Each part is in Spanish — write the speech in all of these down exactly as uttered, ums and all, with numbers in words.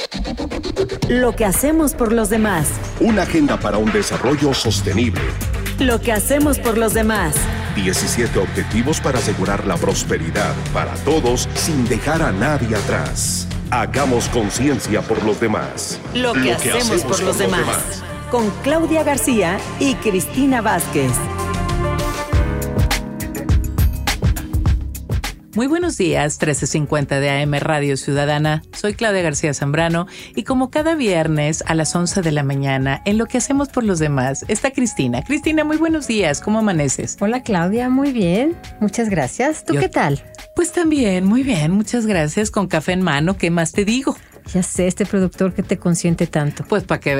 Lo que hacemos por los demás. Una agenda para un desarrollo sostenible. Lo que hacemos por los demás. diecisiete objetivos para asegurar la prosperidad para todos sin dejar a nadie atrás. Hagamos conciencia por los demás. Lo que, Lo que hacemos, hacemos por, por los, los demás. demás. Con Claudia García y Cristina Vázquez. Muy buenos días, trece cincuenta de A M Radio Ciudadana. Soy Claudia García Zambrano y como cada viernes a las once de la mañana, en Lo que hacemos por los demás, está Cristina. Cristina, muy buenos días. ¿Cómo amaneces? Hola, Claudia. Muy bien. Muchas gracias. ¿Tú Yo, qué tal? Pues también, muy bien. Muchas gracias. Con café en mano, ¿qué más te digo? Ya sé, este productor que te consiente tanto. Pues para que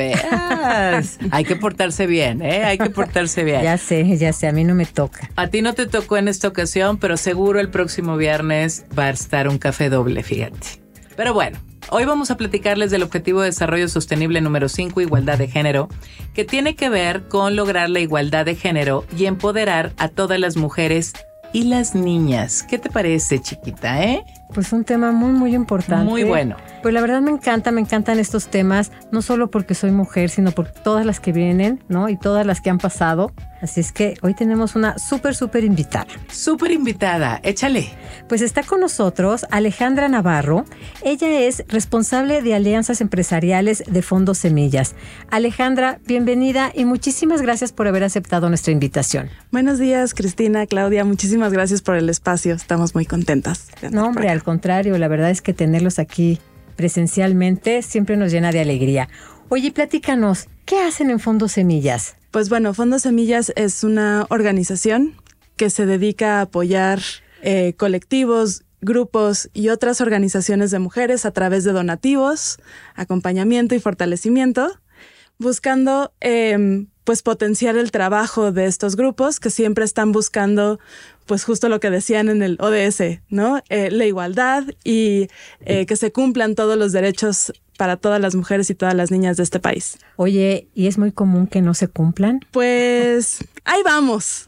veas. Hay que portarse bien, ¿eh? Hay que portarse bien. Ya sé, ya sé, a mí no me toca. A ti no te tocó en esta ocasión, pero seguro el próximo viernes va a estar un café doble, fíjate. Pero bueno, hoy vamos a platicarles del Objetivo de Desarrollo Sostenible número cinco, Igualdad de Género, que tiene que ver con lograr la igualdad de género y empoderar a todas las mujeres y las niñas. ¿Qué te parece, chiquita, eh? Pues un tema muy, muy importante. Muy bueno. Pues la verdad me encanta, me encantan estos temas, no solo porque soy mujer, sino por todas las que vienen, ¿no? Y todas las que han pasado. Así es que hoy tenemos una súper, súper invitada. Súper invitada, échale. Pues está con nosotros Alejandra Navarro. Ella es responsable de alianzas empresariales de Fondo Semillas. Alejandra, bienvenida y muchísimas gracias por haber aceptado nuestra invitación. Buenos días, Cristina, Claudia, muchísimas gracias por el espacio. Estamos muy contentas. No, hombre, al contrario, la verdad es que tenerlos aquí presencialmente siempre nos llena de alegría. Oye, platícanos, ¿qué hacen en Fondo Semillas? Pues bueno, Fondo Semillas es una organización que se dedica a apoyar eh, colectivos, grupos y otras organizaciones de mujeres a través de donativos, acompañamiento y fortalecimiento, buscando eh, pues potenciar el trabajo de estos grupos que siempre están buscando pues justo lo que decían en el O D S, ¿no? Eh, la igualdad y eh, que se cumplan todos los derechos para todas las mujeres y todas las niñas de este país. Oye, ¿y es muy común que no se cumplan? Pues ahí vamos.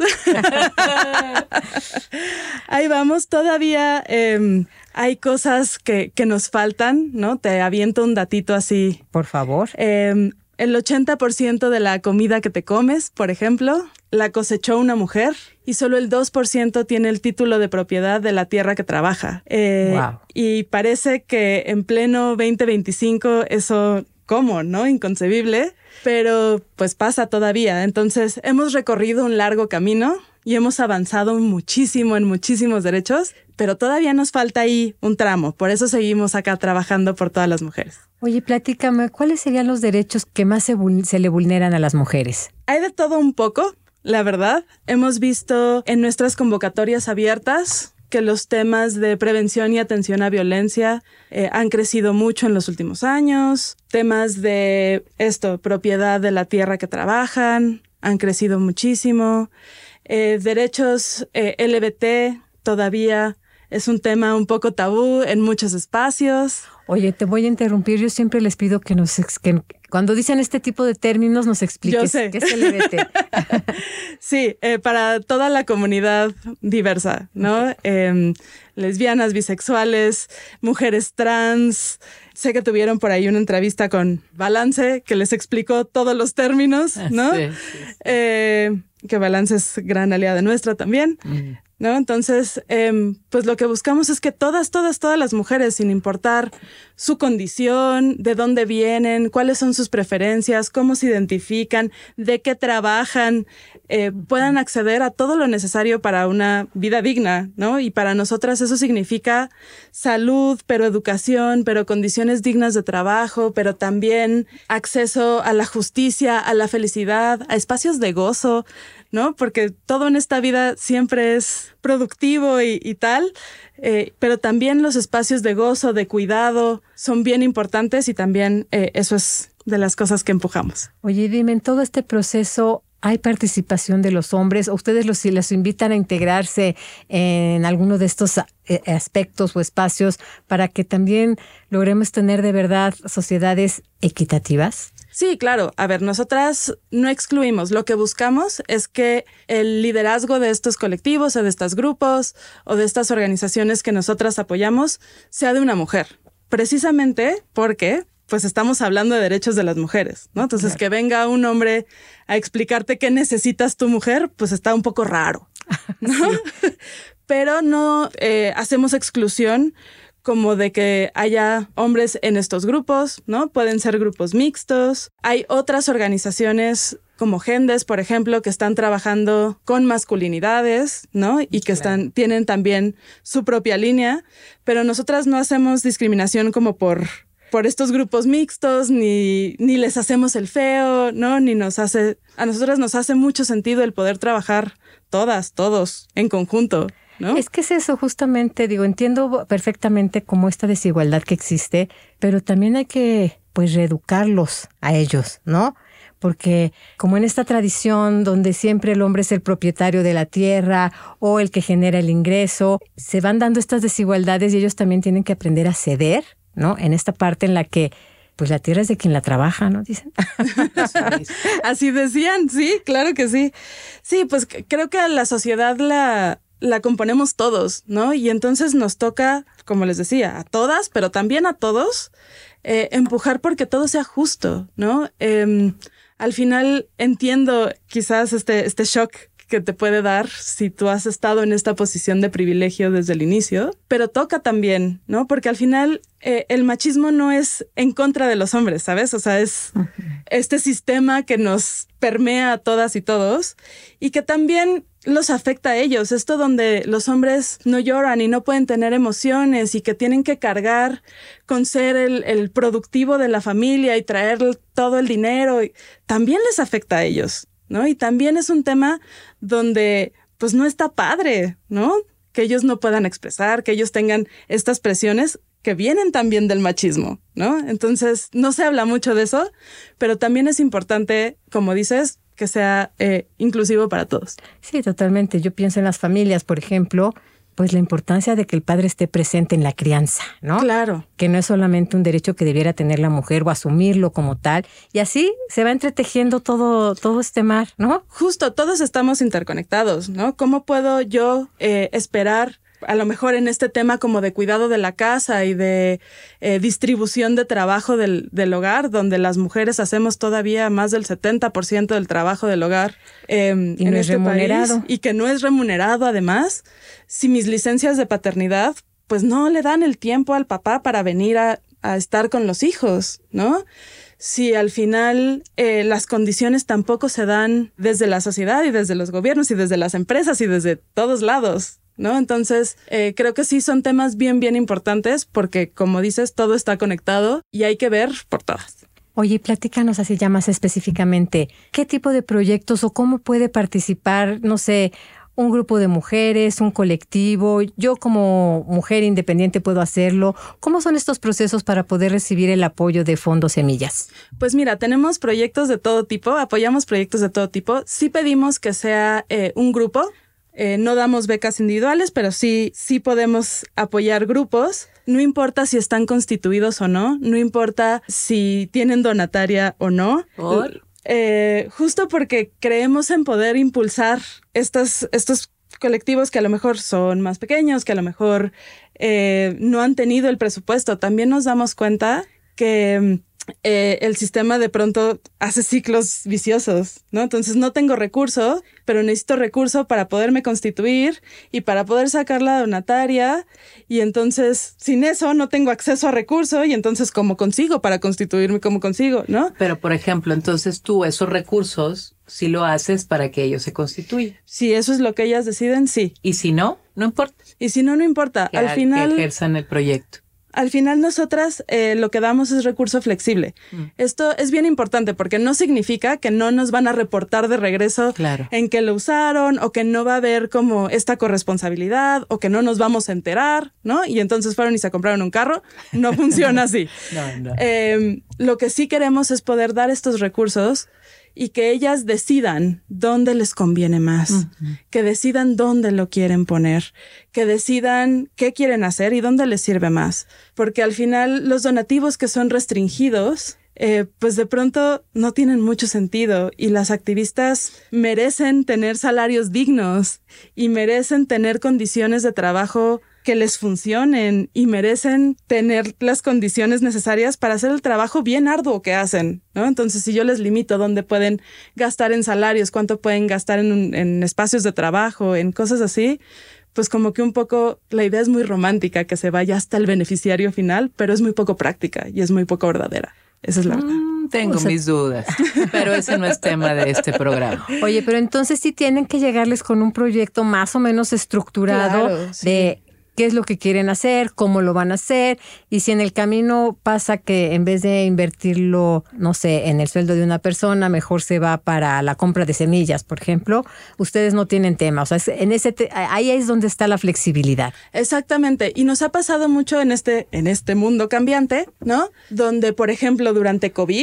Ahí vamos. Todavía eh, hay cosas que, que nos faltan, ¿no? Te aviento un datito así. Por favor. Eh, el ochenta por ciento de la comida que te comes, por ejemplo, la cosechó una mujer y solo el dos por ciento tiene el título de propiedad de la tierra que trabaja. Eh, wow. Y parece que en pleno veinte veinticinco eso, ¿cómo? ¿No? Inconcebible, pero pues pasa todavía. Entonces hemos recorrido un largo camino y hemos avanzado muchísimo en muchísimos derechos, pero todavía nos falta ahí un tramo. Por eso seguimos acá trabajando por todas las mujeres. Oye, platícame, ¿cuáles serían los derechos que más se, se le vulneran a las mujeres? Hay de todo un poco, la verdad. Hemos visto en nuestras convocatorias abiertas que los temas de prevención y atención a violencia eh, han crecido mucho en los últimos años. Temas de esto, propiedad de la tierra que trabajan, han crecido muchísimo. Eh, derechos eh, L G B T todavía es un tema un poco tabú en muchos espacios. Oye, te voy a interrumpir. Yo siempre les pido que nos que cuando dicen este tipo de términos nos expliques. Yo sé. ¿Qué es L G B T? Sí, eh, para toda la comunidad diversa, ¿no? Okay. Eh, lesbianas, bisexuales, mujeres trans. Sé que tuvieron por ahí una entrevista con Balance que les explicó todos los términos, ¿no? Sí, sí, sí. Eh, que Balance es gran aliada nuestra también. Mm. ¿No? Entonces, eh, pues lo que buscamos es que todas, todas, todas las mujeres, sin importar su condición, de dónde vienen, cuáles son sus preferencias, cómo se identifican, de qué trabajan, eh, puedan acceder a todo lo necesario para una vida digna, ¿no? Y para nosotras eso significa salud, pero educación, pero condiciones dignas de trabajo, pero también acceso a la justicia, a la felicidad, a espacios de gozo, ¿no? Porque todo en esta vida siempre es productivo y, y tal, eh, pero también los espacios de gozo, de cuidado, son bien importantes y también eh, eso es de las cosas que empujamos. Oye, dime, en todo este proceso, ¿hay participación de los hombres? ¿O ustedes los, si les invitan a integrarse en alguno de estos aspectos o espacios para que también logremos tener de verdad sociedades equitativas? Sí, claro. A ver, nosotras no excluimos. Lo que buscamos es que el liderazgo de estos colectivos o de estos grupos o de estas organizaciones que nosotras apoyamos sea de una mujer. Precisamente porque pues estamos hablando de derechos de las mujeres, ¿no? Entonces, claro, que venga un hombre a explicarte qué necesitas tu mujer, pues está un poco raro, ¿no? Sí. Pero no eh, hacemos exclusión como de que haya hombres en estos grupos, ¿no? Pueden ser grupos mixtos. Hay otras organizaciones como Gendes, por ejemplo, que están trabajando con masculinidades, ¿no? Y que están, claro, tienen también su propia línea, pero nosotras no hacemos discriminación como por, por estos grupos mixtos, ni, ni les hacemos el feo, ¿no? Ni nos hace, a nosotras nos hace mucho sentido el poder trabajar todas, todos, en conjunto, ¿no? Es que es eso justamente, digo, entiendo perfectamente cómo esta desigualdad que existe, pero también hay que, pues, reeducarlos a ellos, ¿no? Porque como en esta tradición donde siempre el hombre es el propietario de la tierra o el que genera el ingreso, se van dando estas desigualdades y ellos también tienen que aprender a ceder, ¿no? En esta parte en la que pues la tierra es de quien la trabaja, ¿no? Dicen. Así decían, sí, claro que sí. Sí, pues creo que la sociedad la, la componemos todos, ¿no? Y entonces nos toca, como les decía, a todas, pero también a todos, eh, empujar porque todo sea justo, ¿no? Eh, Al final entiendo quizás este, este shock que te puede dar si tú has estado en esta posición de privilegio desde el inicio, pero toca también, ¿no? Porque al final eh, el machismo no es en contra de los hombres, ¿sabes? O sea, es uh-huh. este sistema que nos permea a todas y todos y que también los afecta a ellos. Esto donde los hombres no lloran y no pueden tener emociones y que tienen que cargar con ser el, el productivo de la familia y traer todo el dinero, también les afecta a ellos, ¿no? Y también es un tema donde pues no está padre, ¿no? Que ellos no puedan expresar, que ellos tengan estas presiones que vienen también del machismo, ¿no? Entonces no se habla mucho de eso, pero también es importante, como dices, que sea eh, inclusivo para todos. Sí, totalmente. Yo pienso en las familias, por ejemplo, pues la importancia de que el padre esté presente en la crianza, ¿no? Claro. Que no es solamente un derecho que debiera tener la mujer o asumirlo como tal. Y así se va entretejiendo todo, todo este mar, ¿no? Justo, todos estamos interconectados, ¿no? ¿Cómo puedo yo eh, esperar a lo mejor en este tema como de cuidado de la casa y de eh, distribución de trabajo del, del hogar, donde las mujeres hacemos todavía más del setenta por ciento del trabajo del hogar eh, y en no este es remunerado. país, y que no es remunerado además? Si mis licencias de paternidad pues no le dan el tiempo al papá para venir a, a estar con los hijos, ¿no? Si al final eh, las condiciones tampoco se dan desde la sociedad y desde los gobiernos y desde las empresas y desde todos lados, ¿no? Entonces, eh, creo que sí son temas bien, bien importantes porque, como dices, todo está conectado y hay que ver por todas. Oye, platícanos así ya más específicamente, ¿qué tipo de proyectos o cómo puede participar, no sé, un grupo de mujeres, un colectivo? Yo como mujer independiente puedo hacerlo. ¿Cómo son estos procesos para poder recibir el apoyo de Fondo Semillas? Pues mira, tenemos proyectos de todo tipo, apoyamos proyectos de todo tipo. Sí pedimos que sea eh, un grupo. Eh, no damos becas individuales, pero sí, sí podemos apoyar grupos. No importa si están constituidos o no, no importa si tienen donataria o no. ¿Por? Eh, justo porque creemos en poder impulsar estos, estos colectivos que a lo mejor son más pequeños, que a lo mejor eh, no han tenido el presupuesto. También nos damos cuenta que Eh, el sistema de pronto hace ciclos viciosos, ¿no? Entonces no tengo recurso, pero necesito recurso para poderme constituir y para poder sacar la donataria, y entonces sin eso no tengo acceso a recurso, y entonces ¿cómo consigo para constituirme? ¿Cómo consigo? ¿No? Pero por ejemplo, entonces tú esos recursos sí lo haces para que ellos se constituyan. Si eso es lo que ellas deciden, sí. Y si no, no importa. Y si no, no importa. Que, Al final, que ejerzan el proyecto. Al final nosotras eh, lo que damos es recurso flexible. Mm. Esto es bien importante porque no significa que no nos van a reportar de regreso claro. en que lo usaron, o que no va a haber como esta corresponsabilidad, o que no nos vamos a enterar, ¿no? Y entonces fueron y se compraron un carro. No funciona así. no, no. Eh, lo que sí queremos es poder dar estos recursos y que ellas decidan dónde les conviene más, uh-huh. que decidan dónde lo quieren poner, que decidan qué quieren hacer y dónde les sirve más. Porque al final los donativos que son restringidos, eh, pues de pronto no tienen mucho sentido, y las activistas merecen tener salarios dignos y merecen tener condiciones de trabajo que les funcionen y merecen tener las condiciones necesarias para hacer el trabajo bien arduo que hacen, ¿no? Entonces, si yo les limito dónde pueden gastar en salarios, cuánto pueden gastar en, en espacios de trabajo, en cosas así, pues como que un poco la idea es muy romántica, que se vaya hasta el beneficiario final, pero es muy poco práctica y es muy poco verdadera. Esa es la verdad. Mm, tengo o sea, mis dudas, pero ese no es tema de este programa. Oye, pero entonces sí tienen que llegarles con un proyecto más o menos estructurado claro, sí. de qué es lo que quieren hacer, cómo lo van a hacer, y si en el camino pasa que en vez de invertirlo, no sé, en el sueldo de una persona, mejor se va para la compra de semillas, por ejemplo, ustedes no tienen tema. O sea, en ese te- ahí es donde está la flexibilidad. Exactamente. Y nos ha pasado mucho en este, en este mundo cambiante, ¿no? Donde, por ejemplo, durante COVID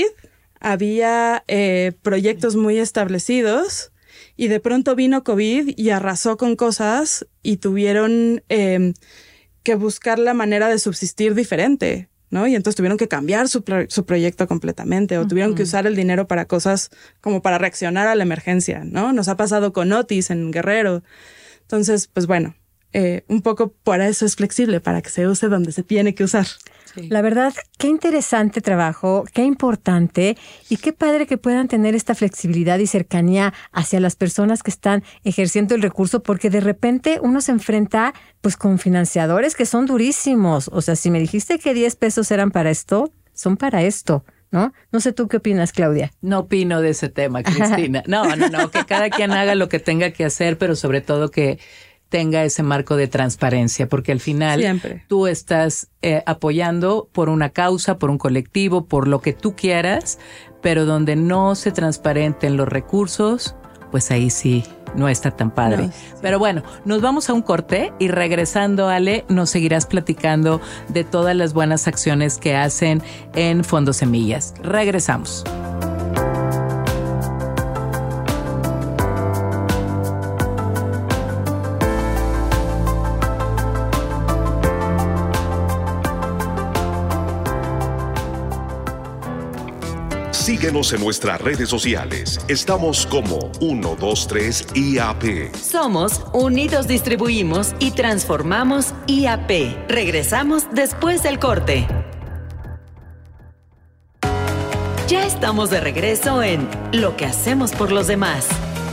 había eh, proyectos muy establecidos. Y de pronto vino COVID y arrasó con cosas y tuvieron eh, que buscar la manera de subsistir diferente, ¿no? Y entonces tuvieron que cambiar su, pro- su proyecto completamente o uh-huh. tuvieron que usar el dinero para cosas como para reaccionar a la emergencia, ¿no? Nos ha pasado con Otis en Guerrero. Entonces, pues bueno, eh, un poco por eso es flexible, para que se use donde se tiene que usar. Sí. La verdad, qué interesante trabajo, qué importante y qué padre que puedan tener esta flexibilidad y cercanía hacia las personas que están ejerciendo el recurso, porque de repente uno se enfrenta pues con financiadores que son durísimos. O sea, si me dijiste que diez pesos eran para esto, son para esto, ¿no? No sé tú qué opinas, Claudia. No opino de ese tema, Cristina. No, no, no, que cada quien haga lo que tenga que hacer, pero sobre todo que tenga ese marco de transparencia, porque al final Siempre. tú estás eh, apoyando por una causa, por un colectivo, por lo que tú quieras, pero donde no se transparenten los recursos, pues ahí sí no está tan padre. No, sí. Pero bueno, nos vamos a un corte y regresando, Ale, nos seguirás platicando de todas las buenas acciones que hacen en Fondo Semillas. Regresamos. Síguenos en nuestras redes sociales. Estamos como uno dos tres I A P. Somos Unidos Distribuimos y Transformamos I A P. Regresamos después del corte. Ya estamos de regreso en Lo que hacemos por los demás.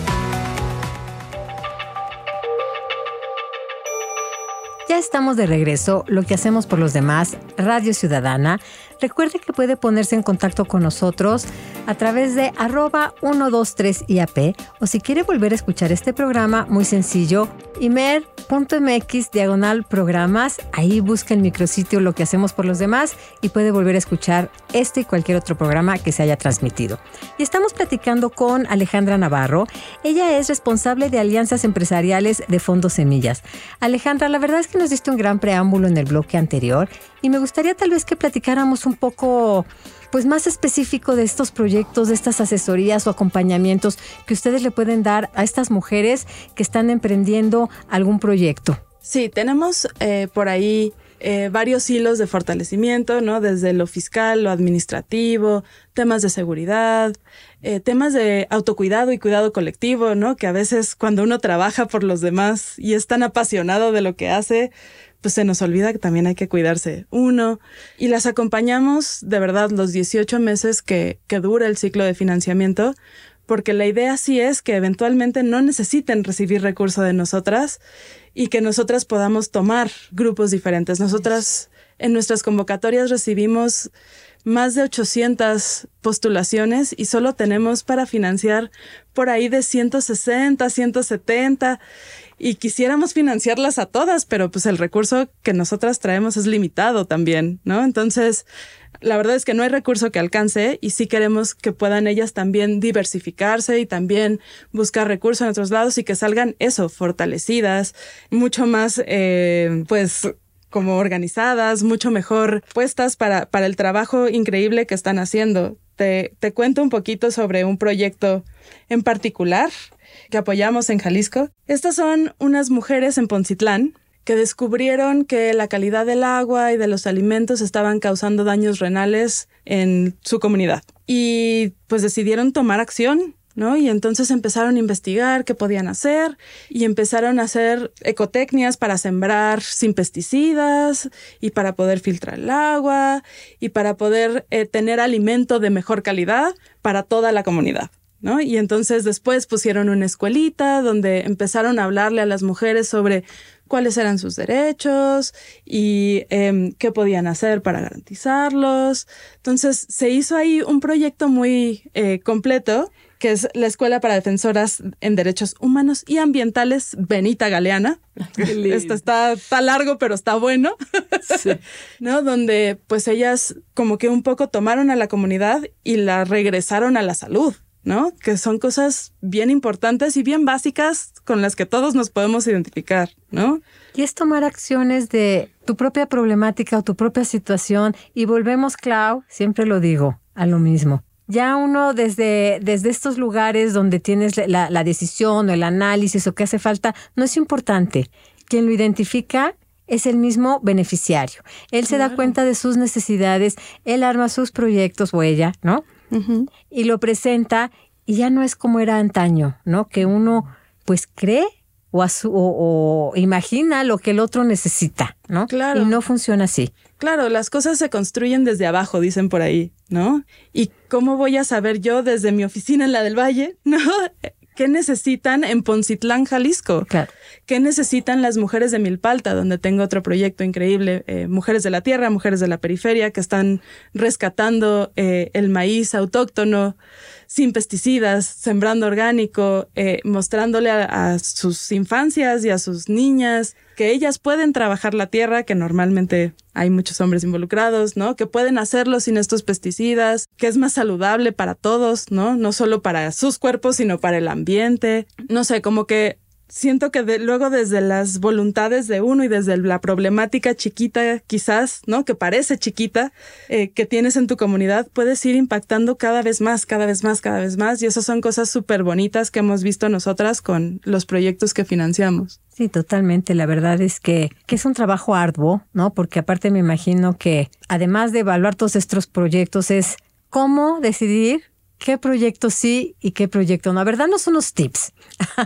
Ya estamos de regreso, Lo que hacemos por los demás, Radio Ciudadana. Recuerde que puede ponerse en contacto con nosotros a través de arroba uno dos tres I A P o si quiere volver a escuchar este programa, muy sencillo, imer punto m x diagonal programas. Ahí busca el micrositio Lo que hacemos por los demás y puede volver a escuchar este y cualquier otro programa que se haya transmitido. Y estamos platicando con Alejandra Navarro. Ella es responsable de alianzas empresariales de Fondo Semillas. Alejandra, la verdad es que nos diste un gran preámbulo en el bloque anterior y me gustaría tal vez que platicáramos un poco pues más específico de estos proyectos, de estas asesorías o acompañamientos que ustedes le pueden dar a estas mujeres que están emprendiendo algún proyecto. Sí, tenemos eh, por ahí eh, varios hilos de fortalecimiento, ¿no? Desde lo fiscal, lo administrativo, temas de seguridad, eh, temas de autocuidado y cuidado colectivo, ¿no? Que a veces cuando uno trabaja por los demás y es tan apasionado de lo que hace, pues se nos olvida que también hay que cuidarse uno. Y las acompañamos de verdad los dieciocho meses que, que dura el ciclo de financiamiento, porque la idea sí es que eventualmente no necesiten recibir recursos de nosotras y que nosotras podamos tomar grupos diferentes. Nosotras en nuestras convocatorias recibimos más de ochocientas postulaciones y solo tenemos para financiar por ahí de ciento sesenta, ciento setenta y quisiéramos financiarlas a todas, pero pues el recurso que nosotras traemos es limitado también, ¿no? Entonces, la verdad es que no hay recurso que alcance y sí queremos que puedan ellas también diversificarse y también buscar recursos en otros lados y que salgan eso, fortalecidas, mucho más, eh, pues, como organizadas, mucho mejor puestas para, para el trabajo increíble que están haciendo. Te, te cuento un poquito sobre un proyecto en particular que apoyamos en Jalisco. Estas son unas mujeres en Poncitlán que descubrieron que la calidad del agua y de los alimentos estaban causando daños renales en su comunidad. Y pues decidieron tomar acción ¿no? Y entonces empezaron a investigar qué podían hacer y empezaron a hacer ecotecnias para sembrar sin pesticidas y para poder filtrar el agua y para poder eh, tener alimento de mejor calidad para toda la comunidad, ¿no? Y entonces después pusieron una escuelita donde empezaron a hablarle a las mujeres sobre cuáles eran sus derechos y eh, qué podían hacer para garantizarlos. Entonces se hizo ahí un proyecto muy eh, completo, que es la Escuela para Defensoras en Derechos Humanos y Ambientales Benita Galeana. Esto está, está largo, pero está bueno. Sí. ¿No? Donde pues ellas como que un poco tomaron a la comunidad y la regresaron a la salud, ¿no? Que son cosas bien importantes y bien básicas con las que todos nos podemos identificar, ¿no? Y es tomar acciones de tu propia problemática o tu propia situación. Y volvemos, Clau, siempre lo digo, a lo mismo. Ya uno desde, desde estos lugares donde tienes la, la decisión o el análisis o qué hace falta, no es importante. Quien lo identifica es el mismo beneficiario. Él se claro. da cuenta de sus necesidades, él arma sus proyectos o ella, ¿no? Uh-huh. Y lo presenta y ya no es como era antaño, ¿no? Que uno pues cree o, asu- o, o imagina lo que el otro necesita, ¿no? Claro. Y no funciona así. Claro, las cosas se construyen desde abajo, dicen por ahí, ¿no? ¿Y cómo voy a saber yo desde mi oficina en la del Valle, ¿no? ¿Qué necesitan en Poncitlán, Jalisco? Claro. ¿Qué necesitan las mujeres de Milpalta, donde tengo otro proyecto increíble? Eh, Mujeres de la Tierra, Mujeres de la Periferia, que están rescatando eh, el maíz autóctono sin pesticidas, sembrando orgánico, eh, mostrándole a, a sus infancias y a sus niñas que ellas pueden trabajar la tierra, que normalmente hay muchos hombres involucrados, ¿no? Que pueden hacerlo sin estos pesticidas, que es más saludable para todos, ¿no? No solo para sus cuerpos, sino para el ambiente. No sé, como que siento que de, luego desde las voluntades de uno y desde la problemática chiquita quizás, ¿no? Que parece chiquita, eh, que tienes en tu comunidad, puedes ir impactando cada vez más, cada vez más, cada vez más. Y esas son cosas súper bonitas que hemos visto nosotras con los proyectos que financiamos. Sí, totalmente. La verdad es que, que es un trabajo arduo, ¿no? Porque aparte me imagino que además de evaluar todos estos proyectos es cómo decidir qué proyecto sí y qué proyecto no. A ver, danos unos tips.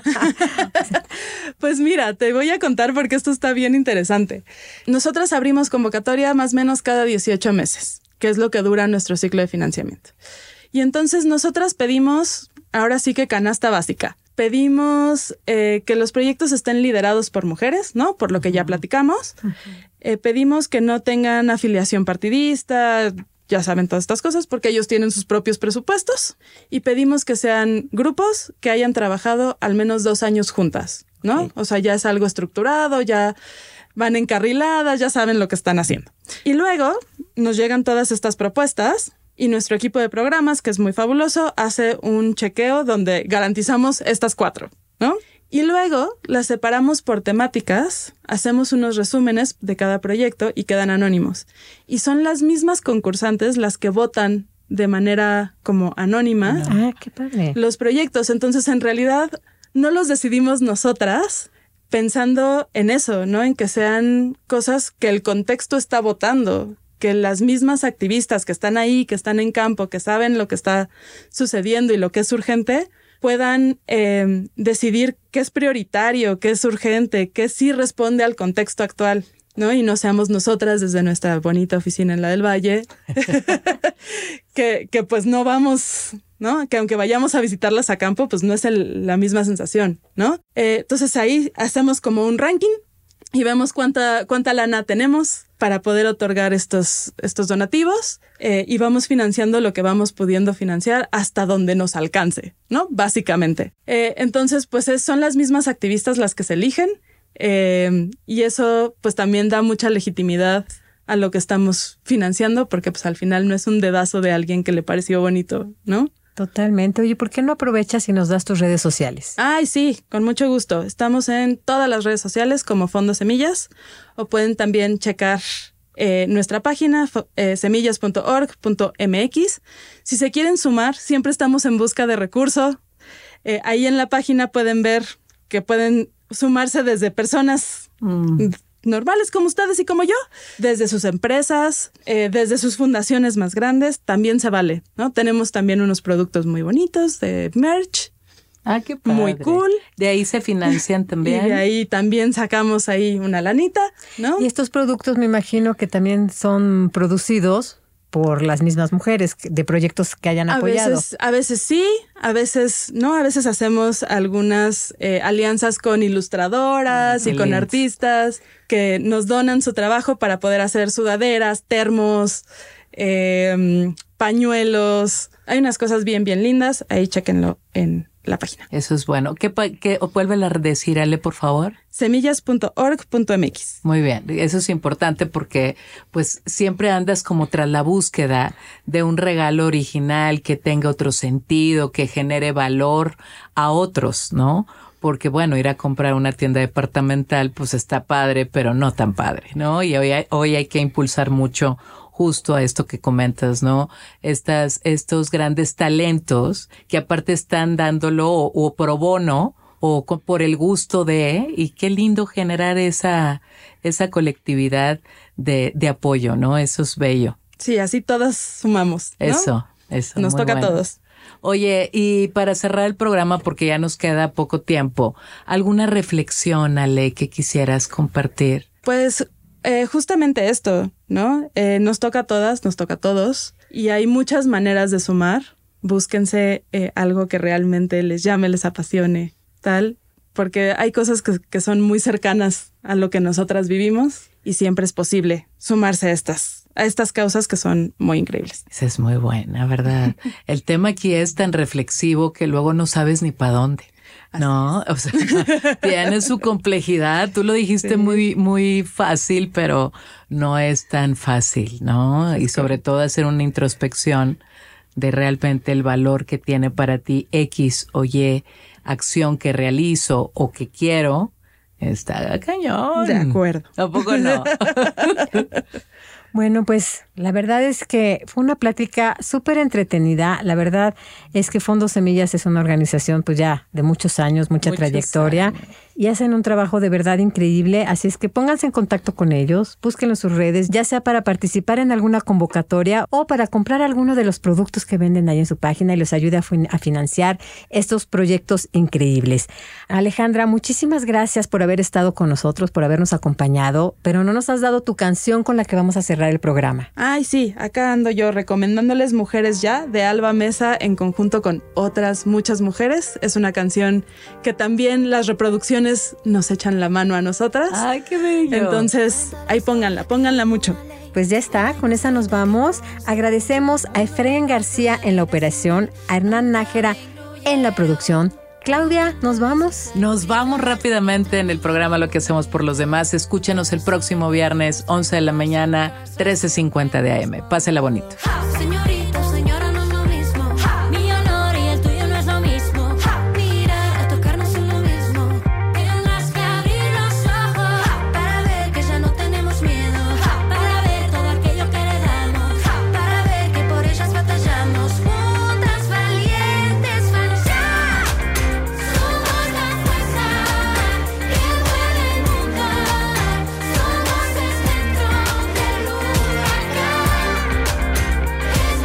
Pues mira, te voy a contar porque esto está bien interesante. Nosotras abrimos convocatoria más o menos cada dieciocho meses, que es lo que dura nuestro ciclo de financiamiento. Y entonces nosotras pedimos, ahora sí que canasta básica. Pedimos eh, que los proyectos estén liderados por mujeres, ¿no? Por lo que ya platicamos. Eh, pedimos que no tengan afiliación partidista, ya saben todas estas cosas, porque ellos tienen sus propios presupuestos. Y pedimos que sean grupos que hayan trabajado al menos dos años juntas, ¿no? Okay. O sea, ya es algo estructurado, ya van encarriladas, ya saben lo que están haciendo. Y luego nos llegan todas estas propuestas y nuestro equipo de programas, que es muy fabuloso, hace un chequeo donde garantizamos estas cuatro, ¿no? Y luego las separamos por temáticas, hacemos unos resúmenes de cada proyecto y quedan anónimos. Y son las mismas concursantes las que votan de manera como anónima ah, qué padre. Los proyectos. Entonces, en realidad, no los decidimos nosotras pensando en eso, ¿no? En que sean cosas que el contexto está votando, que las mismas activistas que están ahí, que están en campo, que saben lo que está sucediendo y lo que es urgente, puedan eh, decidir qué es prioritario, qué es urgente, qué sí responde al contexto actual, ¿no? Y no seamos nosotras desde nuestra bonita oficina en la del Valle, que, que pues no vamos, ¿no? Que aunque vayamos a visitarlas a campo, pues no es el, la misma sensación, ¿no? Eh, entonces ahí hacemos como un ranking y vemos cuánta, cuánta lana tenemos para poder otorgar estos, estos donativos eh, y vamos financiando lo que vamos pudiendo financiar hasta donde nos alcance, ¿no? Básicamente. Eh, entonces, pues es, son las mismas activistas las que se eligen eh, y eso pues también da mucha legitimidad a lo que estamos financiando porque pues al final no es un dedazo de alguien que le pareció bonito, ¿no? Totalmente. Oye, ¿por qué no aprovechas y nos das tus redes sociales? Ay, sí, con mucho gusto. Estamos en todas las redes sociales como Fondo Semillas o pueden también checar eh, nuestra página eh, semillas punto org punto m x. Si se quieren sumar, siempre estamos en busca de recursos. Eh, ahí en la página pueden ver que pueden sumarse desde personas mm. normales como ustedes y como yo, desde sus empresas, eh, desde sus fundaciones más grandes, también se vale, ¿no? Tenemos también unos productos muy bonitos de merch. Ah, qué padre. Muy cool. De ahí se financian también. Y de ahí también sacamos ahí una lanita, ¿no? Y estos productos me imagino que también son producidos por las mismas mujeres de proyectos que hayan apoyado. A veces, a veces sí, a veces no, a veces hacemos algunas eh, alianzas con ilustradoras ah, y con lindo. artistas que nos donan su trabajo para poder hacer sudaderas, termos, eh, pañuelos. Hay unas cosas bien, bien lindas. Ahí chéquenlo en la página. Eso es bueno. ¿Qué, qué vuelve a decir, Ale, por favor? semillas punto org punto m x. Muy bien. Eso es importante porque pues siempre andas como tras la búsqueda de un regalo original que tenga otro sentido, que genere valor a otros, ¿no? Porque bueno, ir a comprar una tienda departamental pues está padre, pero no tan padre, ¿no? Y hoy hay, hoy hay que impulsar mucho justo a esto que comentas, ¿no? Estas, estos grandes talentos que aparte están dándolo o, o pro bono o con, por el gusto de, y qué lindo generar esa, esa colectividad de, de apoyo, ¿no? Eso es bello. Sí, así todas sumamos, ¿no? Eso, eso. Nos toca bueno. a todos. Oye, y para cerrar el programa, porque ya nos queda poco tiempo, ¿alguna reflexión, Ale, que quisieras compartir? Pues eh, justamente esto, ¿no? Eh, nos toca a todas, nos toca a todos, y hay muchas maneras de sumar. Búsquense eh, algo que realmente les llame, les apasione, tal, porque hay cosas que, que son muy cercanas a lo que nosotras vivimos y siempre es posible sumarse a estas. a estas causas que son muy increíbles. Esa es muy buena, ¿verdad? El tema aquí es tan reflexivo que luego no sabes ni para dónde, ¿no? O sea, tiene su complejidad. Tú lo dijiste sí. muy, muy fácil, pero no es tan fácil, ¿no? Y sobre todo hacer una introspección de realmente el valor que tiene para ti X o Y acción que realizo o que quiero. Está cañón. De acuerdo. ¿Tampoco no? Bueno, pues la verdad es que fue una plática súper entretenida. La verdad es que Fondo Semillas es una organización pues ya de muchos años, mucha muchos trayectoria años. Y hacen un trabajo de verdad increíble. Así es que pónganse en contacto con ellos, búsquenlo en sus redes, ya sea para participar en alguna convocatoria o para comprar alguno de los productos que venden ahí en su página y los ayude a, fin- a financiar estos proyectos increíbles. Alejandra, muchísimas gracias por haber estado con nosotros, por habernos acompañado, pero no nos has dado tu canción con la que vamos a cerrar el programa. Ay, sí, acá ando yo recomendándoles Mujeres Ya, de Alba Mesa, en conjunto con otras muchas mujeres. Es una canción que también las reproducciones nos echan la mano a nosotras. ¡Ay, qué bello! Entonces, ahí pónganla, pónganla mucho. Pues ya está, con esa nos vamos. Agradecemos a Efraín García en la operación, a Hernán Nájera en la producción. Claudia, ¿nos vamos? Nos vamos rápidamente en el programa Lo que hacemos por los demás. Escúchenos el próximo viernes, once de la mañana, trece cincuenta de A M. Pásela bonito. Señorita, señora, no es lo mismo. Mi honor y el tuyo no es lo mismo. Mirar, a tocarnos es lo mismo. Tendrás que abrir los ojos para ver que ya no tenemos miedo. Para ver todo aquello que heredamos. Para ver que por ellas batallamos. Juntas, valientes, vamos ya. Somos la fuerza que puede mudar. Somos el centro del huracán.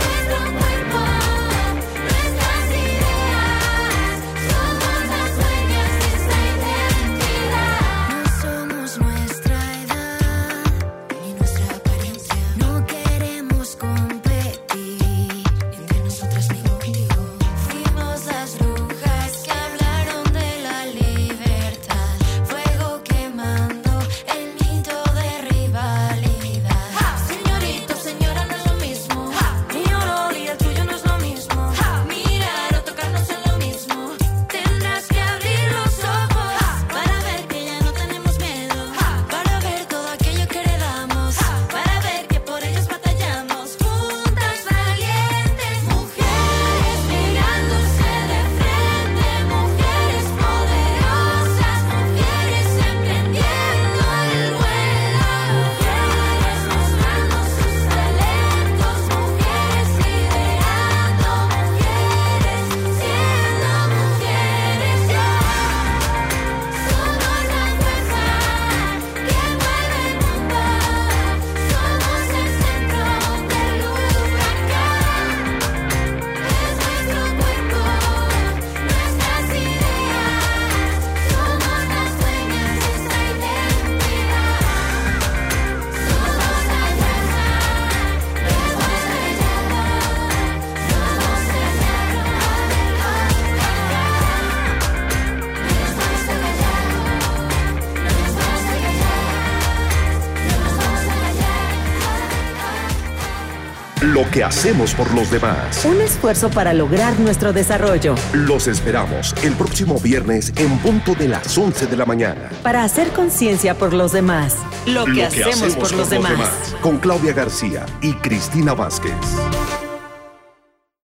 Lo que hacemos por los demás. Un esfuerzo para lograr nuestro desarrollo. Los esperamos el próximo viernes en punto de las once de la mañana. Para hacer conciencia por los demás. Lo que, Lo que hacemos, por los demás. Con Claudia García y Cristina Vázquez.